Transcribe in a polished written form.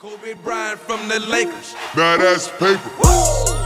Kobe Bryant from the Lakers. Now that's paper.